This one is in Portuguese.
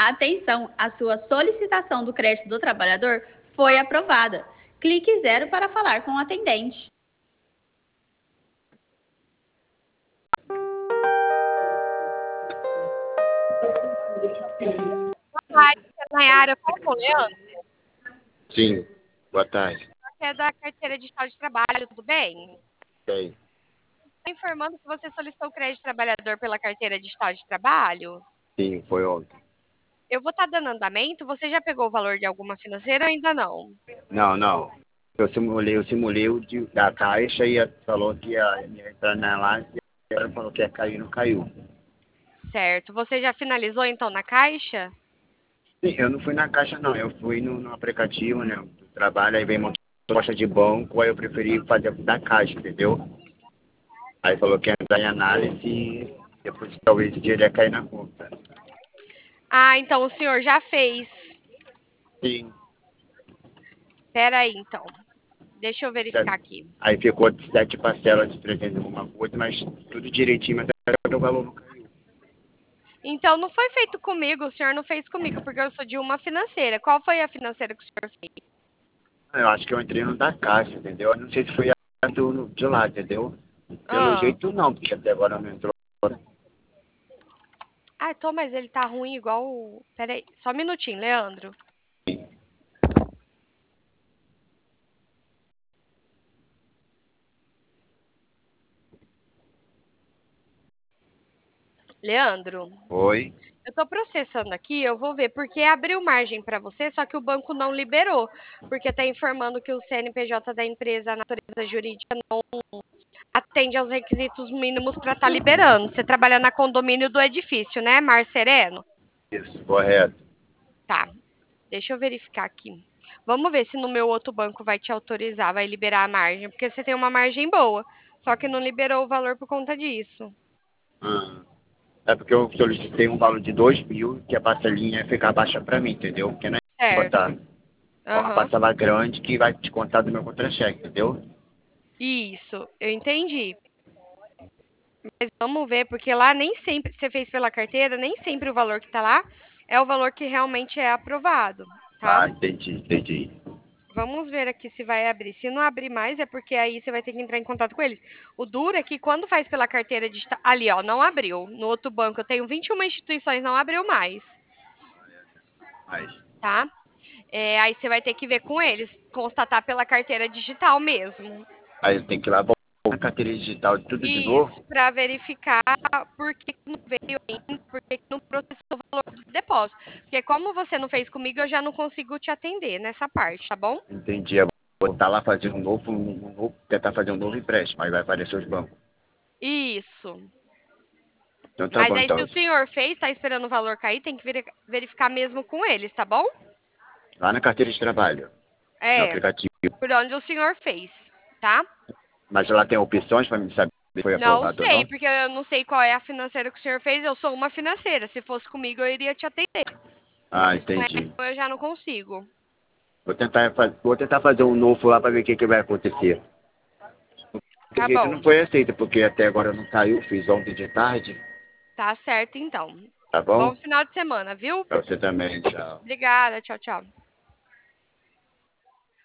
Atenção, a sua solicitação do crédito do trabalhador foi aprovada. Clique 0 para falar com o atendente. Boa tarde, Nayara. Fala com o Leandro, Sim, boa tarde. que é da carteira digital de trabalho, tudo bem? Bem, Estou informando que você solicitou o crédito trabalhador pela carteira digital de trabalho. sim, foi ontem. Eu vou estar dando andamento. Você já pegou o valor de alguma financeira ou ainda não? Não. Eu simulei da caixa e falou que ia entrar na lá e ela falou que ia cair, não caiu. Certo. Você já finalizou então na caixa? Sim, eu não fui na caixa não, eu fui no aplicativo, né, do trabalho, aí vem uma proposta de banco, aí eu preferi fazer da caixa, entendeu? Aí falou que ia entrar em análise e depois talvez esse dia ele ia cair na conta. Ah, então o senhor já fez. Sim, Espera aí, então. Deixa eu verificar certo. aqui. Aí ficou de 7 parcelas de 300 e alguma coisa, mas tudo direitinho, mas o valor não caiu. Então não foi feito comigo, o senhor não fez comigo, porque eu sou de uma financeira. Qual foi a financeira que o senhor fez? Eu acho que eu entrei no da caixa, entendeu? Eu não sei se foi a de lá, entendeu? Pelo Ah, jeito não, porque até agora não entrou. tô, mas ele tá ruim igual. Pera aí, só um minutinho, Leandro. Leandro, Foi? eu tô processando aqui, eu vou ver, porque abriu margem para você, só que o banco não liberou, porque tá informando que o CNPJ da empresa, a natureza jurídica, não atende aos requisitos mínimos para estar liberando. Você trabalha na condomínio do edifício, né, Mar Sereno? Isso, correto. Tá, deixa eu verificar aqui. Vamos ver se no meu outro banco vai te autorizar, vai liberar a margem, porque você tem uma margem boa, só que não liberou o valor por conta disso. Ah, é porque eu solicitei um valor de 2.000, que a parcelinha ia ficar baixa pra mim, entendeu? Porque não é Certo. botar uma Aham. parcela grande que vai descontar do meu contra-cheque, entendeu? Isso, eu entendi. Mas vamos ver, porque lá nem sempre você fez pela carteira, nem sempre o valor que tá lá é o valor que realmente é aprovado, tá? Ah, entendi. Vamos ver aqui se vai abrir. Se não abrir mais, é porque aí você vai ter que entrar em contato com eles. O duro é que quando faz pela carteira digital. Ali, ó, não abriu. No outro banco eu tenho 21 instituições, não abriu mais, Mas, tá? Aí você vai ter que ver com eles, constatar pela carteira digital mesmo. aí eu tenho que ir lá voltar na carteira digital tudo de Isso, novo? para verificar por que não veio ainda, por que não processou o valor do depósito. Porque como você não fez comigo, eu já não consigo te atender nessa parte, tá bom? Entendi. Eu vou estar lá fazendo tentar fazer um novo empréstimo, aí vai aparecer os bancos. Isso. Então tá Mas bom, aí, se então. o senhor fez, tá esperando o valor cair, tem que verificar mesmo com eles, tá bom? Lá na carteira de trabalho, no É, aplicativo. por onde o senhor fez, tá? Mas lá tem opções para me saber se foi Não aprovado ou sei, não? porque eu não sei qual é a financeira que o senhor fez, eu sou uma financeira. Se fosse comigo, eu iria te atender. Ah, Mas com entendi. ela, eu já não consigo. Vou tentar fazer um novo lá para ver o que vai acontecer. De Tá jeito não bom. foi aceito, porque até agora não caiu, fiz ontem de tarde. Tá certo, então. Tá Bom bom? final de semana, viu? Pra você também, tchau. Obrigada, tchau, tchau.